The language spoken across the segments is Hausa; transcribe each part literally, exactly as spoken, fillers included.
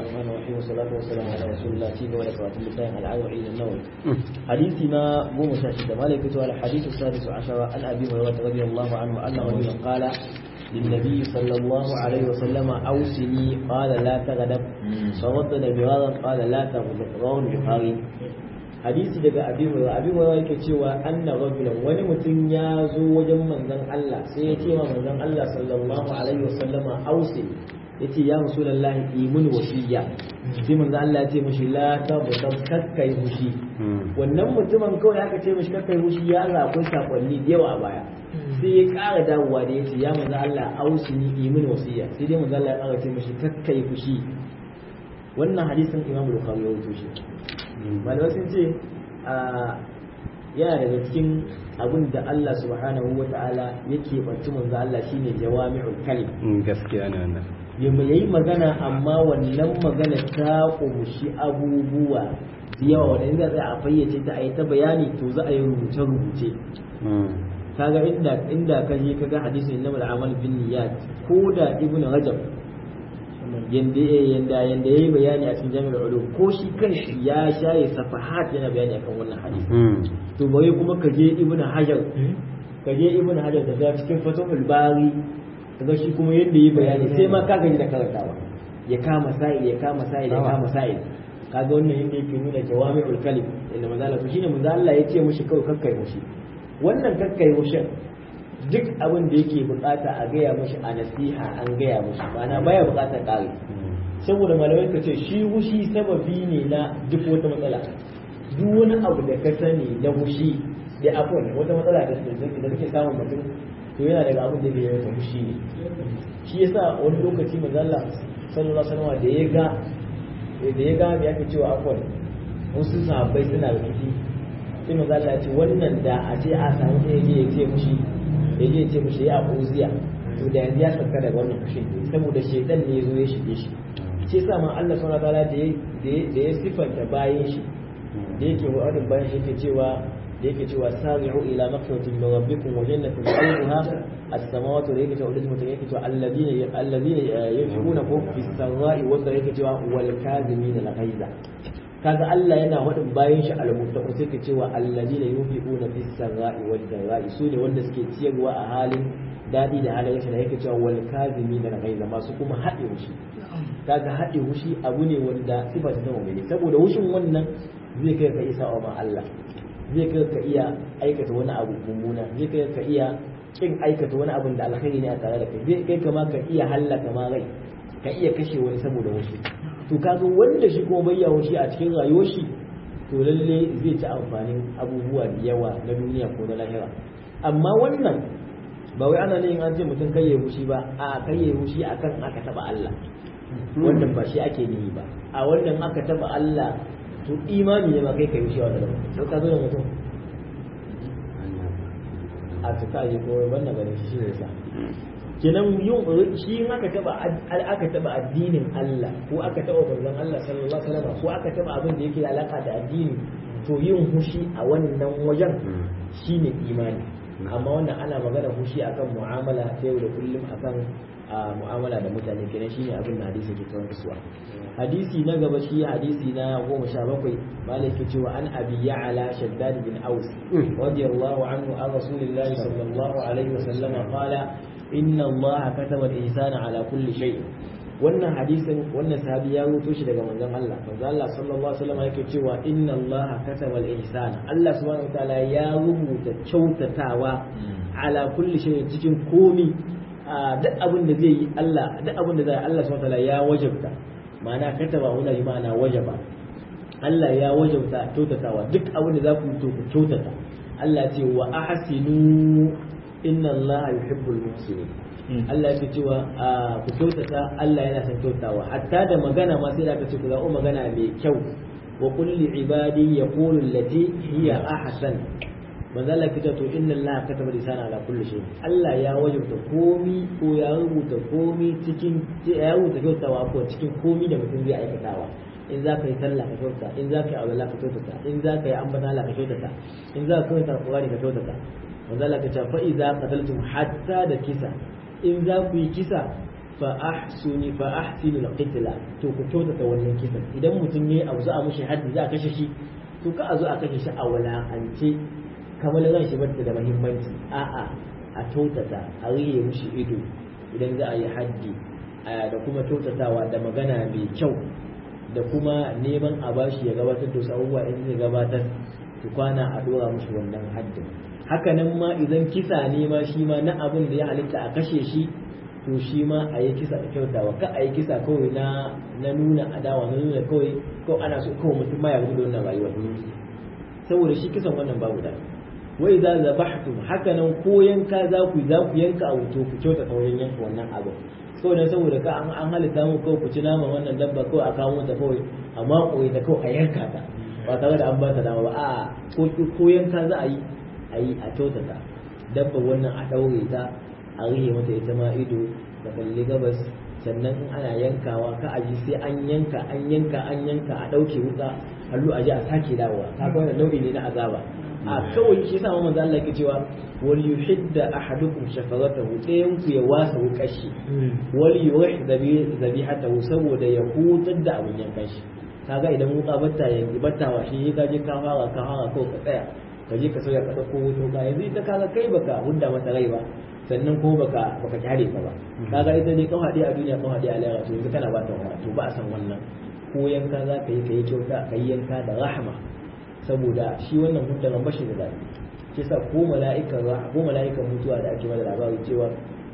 الرحمن الرحيم والصلاة والسلام على رسول الله تيجا ولكرات اللسان العوعي النووي حديثنا مو مشاشد مالك على الحديث السادس عشر عن أبي هريرة رضي الله عنه أن رجلا قال للنبي صلى الله عليه وسلم أوصني قال لا تغضب فردد مرارا قال لا تغضب رواه البخاري hadisi daga abi hurairah abi hurairah yake cewa anna rajulan wani mutum ya zo wajen manzon Allah sai ya ce wa manzon Allah sallallahu alaihi wasallama ausi yace ya rasulullahi imun wasiya sai manzon Allah ya ce mishi la tabtab kakkai mushi wannan mutumin kawai aka ce mishi kakkai mushi ya Allah akwai sakonni da yawa a baya sai ya ƙara dawowa da yace ya manzon Allah ausi ni imun wasiya sai dai manzon Allah ya ƙara ce mishi kakkai fushi wannan hadisin Imam Bukhari ya rubuto shi malamai sun ce yana daga cikin abin da Allah subhanahu wa ta'ala yake banci manzo Allah shine jawami'ul kalim gaskiya ne wannan yamma yayi magana amma wannan magana ta kumshi abubuwa da yawa wanda za a fayyace ta ayi ta bayani to za a yi rubuce rubuce kaga inda inda kaje kaga hadisin innamal a'mal bin niyyat ko da ibnu rajab yanda yanda yanda yayi bayani a cikin jami'ul ulum ko shi kanshi ya shaye safahat yana bayani akan wannan hadisi to bai kuma kaje ibnu hajar kaje ibnu hajar da cikin fathul bari kaga shi kuma yanda yayi bayani sai ma ka gaji da karantawa ya kama sa'il ya kama sa'il ya kama sa'il kaga wannan yanda yake nuna jawami'ul kalim inda manzo Allah shine manzo Allah ya ce mushi kawai kakkai mushi wannan kakkai mushin duk abin da yake bukata a gaya mashi a nasiha an gaya mashi ma'ana baya bukatar ƙari saboda malamai ka ce shi hushi sababi ne na duk wata matsala duk wani abu da ka sani na hushi da afon wata matsala da da take samun mutum to yana daga abin da bai yi hushi ne shi yasa wani lokaci manzo Allah sallallahu alaihi wasallam da ya ga da ya ga ya ce cewa afon wasu sahabbai suna da kifi sai manzo Allah ya ce wannan da a ce a samu sai ya ce mushi ya je ce mishi ya uziya to da yanzu ya sauka daga wannan fushin saboda shedan ne yazo ya shige shi shi yasa ma Allah subhanahu wataala da da ya sifanta bayin shi da yake wa'adin bayin shi yake cewa da yake cewa sari'u ila maghfiratin min rabbikum wa jannatin 'arduha as-samawati wa yake cewa mutum yake cewa alladhina alladhina yunfiquna fis sarai wa yake cewa wal kadhimina al-ghaiza kaga Allah yana wadin bayan shi al-muttaqin sai ka cewa alladina yunfiquna fis sarai wad darai su ne wanda suke ciyarwa a halin dadi da halin rashin yake cewa wal kazimin da ghaiza masu kuma haɗe wushi kaga haɗe wushi abu ne wanda sifa ta mu'mini saboda wushin wannan zai kai ka isa wa Allah zai kai ka iya aikata wani abu mummuna zai kai ka iya kin aikata wani abu da alkhairi ne a tare da kai zai kai ka ma ka iya halaka ma rai ka iya kashe wani saboda wushi to kaga wanda shi kuma bayyawo shi a cikin rayuwar shi to lalle zai ci amfanin abubuwa da yawa na duniya ko na lahira amma wannan ba wai ana ne an ce mutum kai ya hushi ba a kai ya hushi akan aka taba Allah wannan ba shi ake nihi ba a wannan aka taba Allah to imani ne ma kai kai hushi wannan to ka zo da mutum a ta kai ko wannan gare shi ne sa kenan yin shi in aka taba aka taba addinin Allah ko aka taba manzon Allah sallallahu alaihi wasallam ko aka taba abin da yake da alaka da addini to yin hushi a wannan wajen shine imani amma wannan ana magana hushi akan mu'amala ta yau da kullum akan mu'amala da mutane kenan shine abin da hadisi ke kawo suwa hadisi na gaba shi hadisi na goma sha bakwai malai ke cewa an abi ya'ala shaddad bin aus radiyallahu anhu an rasulillahi sallallahu alaihi wasallam qala inna Allah kataba al-ihsana ala kulli shay wannan hadisin wannan sahabi ya rubuto shi daga manzon Allah manzon Allah sallallahu alaihi wasallam yake cewa inna Allah kataba al-ihsana Allah subhanahu wataala ya rubuta kyautatawa ala kulli shay cikin komi duk abin da zai yi Allah duk abin da zai Allah subhanahu wataala ya wajabta ma'ana kataba wannan yi ma'ana wajaba Allah ya wajabta kyautatawa duk abin da za ku yi to ku kyautata Allah ce wa ahsinu inna Allah yuhibbul muhsinin Allah ya cewa ku kyautata Allah yana son kyautawa hatta da magana ma sai da ka ce ku zaɓo magana mai kyau wa qul li ibadi yaqulu allati hiya ahsan manzo Allah kita to inna Allah kataba lisana ala kulli shay Allah ya wajabta komi ko ya rubuta komi cikin ya rubuta kyautawa ko cikin komi da mutum zai aikatawa in za ka yi sallah ka kyautata in za ka yi aure ka kyautata in za ka yi ambata Allah ka kyautata in za ka karanta Qur'ani ka kyautata manzo Allah ka ce fa idza qataltum hatta da kisa in za ku yi kisa fa ahsuni fa ahsinu al-qitla to ku kyautata wannan kisan idan mutum yayi abu za a mushi haddi za a kashe shi to ka a zo a kashe shi a wala'ance kamar ran shi bata da muhimmanci a'a a kyautata a riye mushi ido idan za a yi haddi da kuma kyautatawa da magana mai kyau da kuma neman a bashi ya gabatar da wasu abubuwa in zai gabatar to kwana a dora mushi wannan haddin haka nan ma idan kisa ne ma shi ma na abin da ya halitta a kashe shi to shi ma a yi kisa da kyautawa ka a yi kisa kawai na na nuna adawa na nuna kawai ko ana so kawai mutum ma ya gudu da wannan rayuwar saboda shi kisan wannan babu da wai za zabahtum haka nan ko yanka za ku za ku yanka a wuto ku kyautata wajen yanka wannan abu saboda saboda ka an an halitta mu kawai ku ci naman wannan dabba kawai a kawo ta kawai amma koyi ta kawai a yanka ta ba tare da an ba ta dama ba a ko ko yanka za a yi a yi a kyautata dabba wannan a daure ta a rihe mata ita ma ido da kalli gabas sannan in ana yankawa ka aji sai an yanka an yanka an yanka a dauke wuka hallu aji a sake dawowa kaga wannan nau'i ne na azaba a kawai shi yasa manzo Allah yake cewa wal yuhidda ahadukum shafaratahu ɗayan ku ya wasa wukashi wal yuhid zabihatahu saboda ya hutar da abun yankan shi kaga idan wuka batta yanki batta wa shi ka je ka fara ka fara ko ka tsaya ka je ka sauya ka dauko wuto ka yanzu ita kaga kai baka hudda mata rai ba sannan ko baka baka kyale ka ba kaga ita ne kafa dai a duniya kafa dai a lahira to yanzu kana ba ta wahala to ba a san wannan ko yanka za ka yi ka yi kyauta ka yi yanka da rahama saboda shi wannan hudda ban bashi da daɗi shi yasa ko mala'ikan ko mala'ikan mutuwa da ake mana labari cewa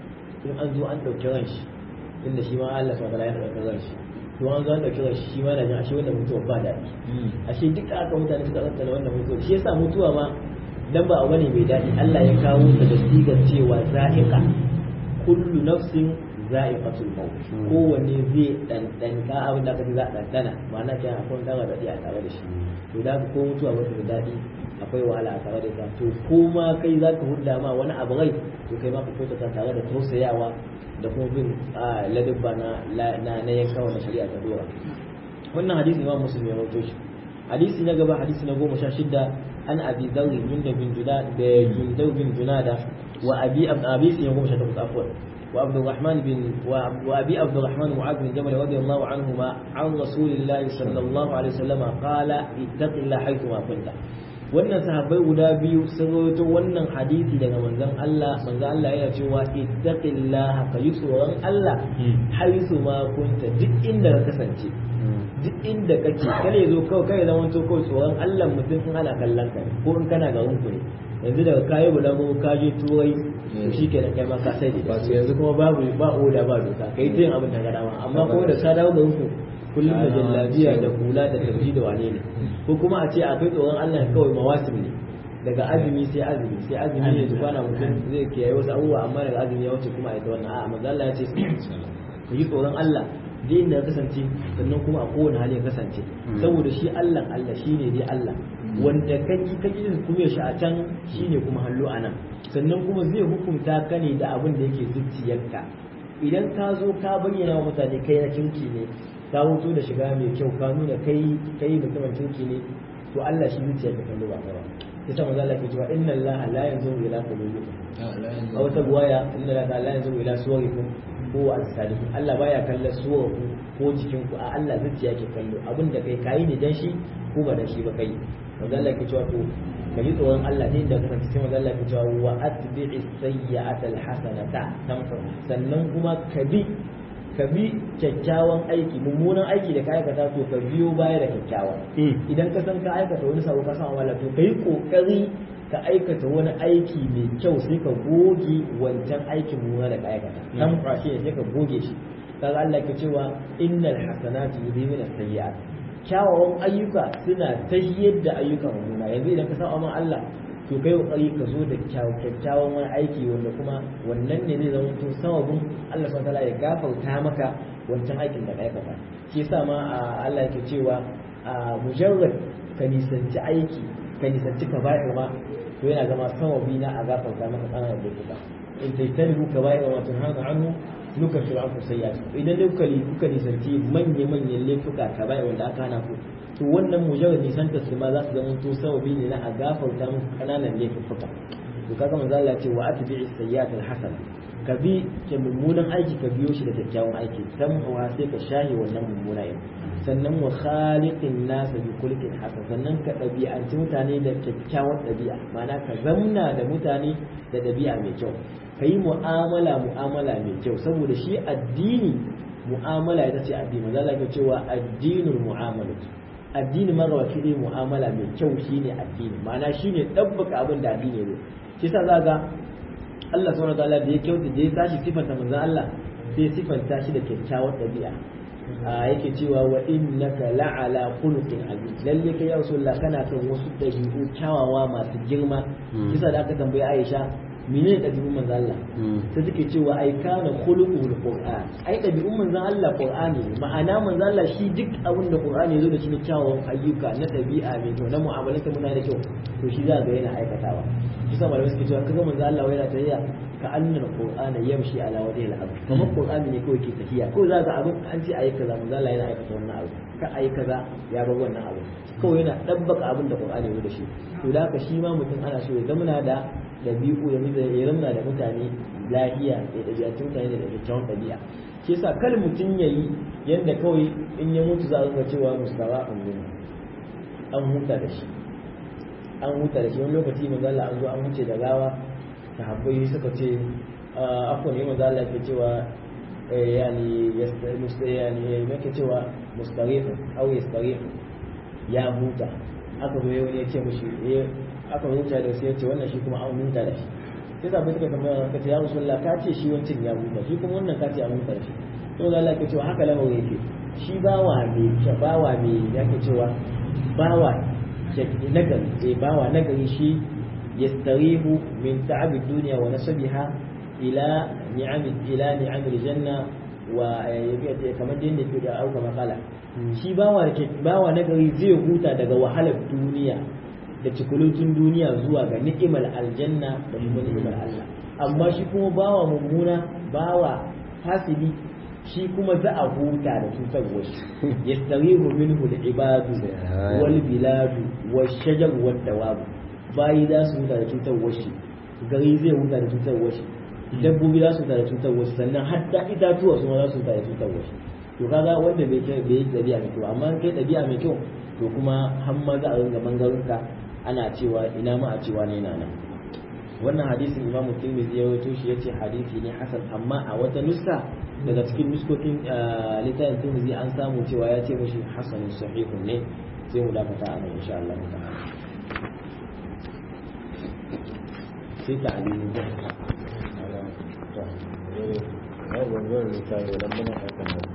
in an zo an ɗauki ran shi inda shi ma Allah subhanahu wa ta'ala ya ɗauki ran shi to an zo an ɗauki ran shi shi ma na jin ashe wannan mutuwa ba daɗi ashe duka aka mutane suka tsanta wannan mutuwa shi yasa mutuwa ma dan ba abu ne mai daɗi Allah ya kawo ta da sigar cewa za'iqa kullu nafsin za'iqatul maut kowanne zai dandan ka abin da ka za a dandana ma'ana kai akwai daga daɗi a tare da shi to da ko mutuwa ba ta da daɗi akwai wahala a tare da ita to ko ma kai za ka hudda ma wani abu rai to kai ma ka kyautata tare da tausayawa da kuma bin ladabba na na yanka wannan shari'a ta dora wannan hadisi Imam Muslim ya rawaito shi hadisi na gaba hadisi na goma sha shida an abi dawri junda bin juda da junda bin junada wa abi abi sai goma sha takwas afwan wa abdurrahman bin wa abi abdurrahman mu'adh bin jabal radiyallahu anhuma an rasulillahi sallallahu alaihi wasallam qala ittaqillaha haythu ma kunta wannan sahabbai guda biyu sun rawaito wannan hadisi daga manzon Allah manzon Allah yana cewa ittaqillaha kayi tsoron Allah haythu ma kunta duk inda ka kasance duk inda kake kare zo kawai kai zaman to kawai tsoron Allah mutum in ana kallon ka ko in kana garin ku ne yanzu daga kayi bulago ka je turai to shikenan kai ma ka sai da yanzu kuma babu ba oda ba doka kai ta yin abin da ga dama amma ko da ka dawo garin ku kullum da jallabiya da kula da tarji da wane ne ko kuma a ce akwai tsoron Allah kawai mawasim ne daga azumi sai azumi sai azumi ne tukwana mutum zai kiyaye wasu abubuwa amma daga azumi ya wuce kuma a ita wannan a'a manzo Allah ya ce ku yi tsoron Allah din da kasance sannan kuma a kowane hali ya kasance saboda shi Allah Allah shine dai Allah wanda kake kake kuma shi a can shine kuma hallo anan sannan kuma zai hukunta ka ne da abin da yake zuciyarka idan ka zo ka bayyana wa mutane kai na kinki ne ka hoto da shiga mai kyau ka nuna kai kai mutumin kinki ne to Allah shi zuciyarka kallo ba ba yasa manzo Allah ke cewa inna Allah la yanzuru ila qulubikum aw tabwaya inna Allah la yanzuru ila suwarikum ko al-sadiqin Allah baya kallon suwarku ko jikinku a Allah zuciya ke kallo abinda kai kayi ne dan shi ko ba dan shi ba kai manzo Allah ke cewa to kai tsoron Allah ne da kasance sai manzo Allah ke cewa wa atbi'i sayyi'ata al-hasanata tamfa sannan kuma kabi kabi kyakkyawan aiki mummunan aiki da ka aikata to ka biyo baya da kyakkyawan idan ka san ka aikata wani sabo ka san wala to kai kokari ka aikata wani aiki mai kyau sai ka goge wancan aikin mummuna da ka aikata nan kwashe ne sai ka goge shi kaga Allah ke cewa innal hasanati yudhibun as-sayyi'at kyawawan ayyuka suna tahyiyar da ayyukan mummuna yanzu idan ka saba ma Allah to kai kokari ka zo da kyakkyawan wani aiki wanda kuma wannan ne zai zama to sababin Allah subhanahu wataala ya gafarta maka wancan aikin da ka aikata shi yasa ma Allah yake cewa mujarrad ka nisanci aiki ka nisanci kaba'ir ma to yana zama sababi na a gafarta maka tsananin laifuka in taitalibu kaba'ir ma tunhana anhu nukaffiru ankum sayyi'atikum idan dai kuka kuka nisanci manya manyan laifuka kaba'ir wanda aka hana ku to wannan mujarrad nisanta su ma za su zama to sababi ne na a gafarta muku kananan laifuka to kaga manzo Allah ya ce wa atbi'is sayyi'atal hasana ka bi ke mummunan aiki ka biyo shi da kyakkyawan aiki dan uwa sai ka shahi wannan mummuna yin sannan wa khaliqin nas bi kulli hasan sannan ka dabi'anci mutane da kyakkyawan dabi'a ma'ana ka zamna da mutane da dabi'a mai kyau ka yi mu'amala mu'amala mai kyau saboda shi addini mu'amala ita ce addini manzo Allah ya cewa addinul mu'amala addini marawaci ne mu'amala mai kyau shine addini ma'ana shine dabbaka abin da addini ne shi yasa zaga Allah subhanahu wataala da ya kyauta da ya tashi sifanta manzo Allah sai sifanta shi da kyakkyawar dabi'a a yake cewa wa innaka la'ala khuluqin azim lalle kai ya rasulullah kana kan wasu dabi'u kyawawa masu girma kisa da aka tambaye Aisha menene dabi'un manzo Allah sai take cewa ai kana khuluqul qur'an ai dabi'un manzo Allah qur'ani ma'ana manzo Allah shi duk abin da qur'ani yazo da shi ne kyawawan ayyuka na dabi'a mai kyau na mu'amalanta muna da kyau to shi za ga yana aikatawa kisa malamai suke cewa kaga manzo Allah yana tayya ka annal qur'ana yamshi ala wajhi al-ard kamar qur'ani ne kawai ke tafiya ko za ga abin an ce ayi kaza manzo Allah yana aikata wannan abu ka ayi kaza ya bar wannan abu kawai yana dabbaka abin da qur'ani yazo da shi to da haka shi ma mutum ana so ya zama da dabi'u ya ya ramna da mutane lafiya ya dabi'atun mutane da kyakkyawan dabi'a shi yasa kal mutum yayi yanda kawai in ya mutu za a ga cewa mustawa an an huta da shi an huta da shi wani lokaci manzo Allah an zo an wuce da gawa sahabbai suka ce akwai ne manzo Allah ke cewa yani yani yake cewa mustarif aw yastarif ya huta aka zo wani ya ce mushi aka huta da sai ya ce wannan shi kuma an huta da shi sai da bai suka tambaya ka ce ya rasulullah ka ce shi wancan ya huta shi kuma wannan ka ce an huta da shi to Allah ke cewa haka lamarin yake shi bawa ne bawa ne yake cewa bawa nagari eh bawa nagari shi yastarihu min ta'ab ad-dunya wa nasabiha ila ni'am ila ni'am al-janna wa yabi kamar din da da auka makala shi bawa ke bawa nagari zai huta daga wahalar duniya da cikulutun duniya zuwa ga ni'imar aljanna da kuma ni'imar Allah amma shi kuma bawa mummuna bawa fasili shi kuma za a huta da cutar wasu yastarihu minhu al-ibadu wal biladu wash-shajar wad-dawab bayi za su huta da cutar wasu gari zai huta da cutar wasu dabbobi za su huta da cutar wasu sannan hatta itatuwa su ma za su huta da cutar wasu to kaga wanda bai kai bai dabi'a mai kyau amma kai dabi'a mai kyau to kuma har ma za a ringa mangarunka ana cewa ina ma a cewa ne yana nan wannan hadisin Imam Tirmidhi ya rawaito shi yace hadisi ne hasan amma a wata nuska daga cikin nuskokin littafin Tirmidhi an samu cewa ya ce mishi hasanun sahihun ne sai mu dakata a nan insha Allah ta'ala sai ta alimin da to ya wannan misali dan muna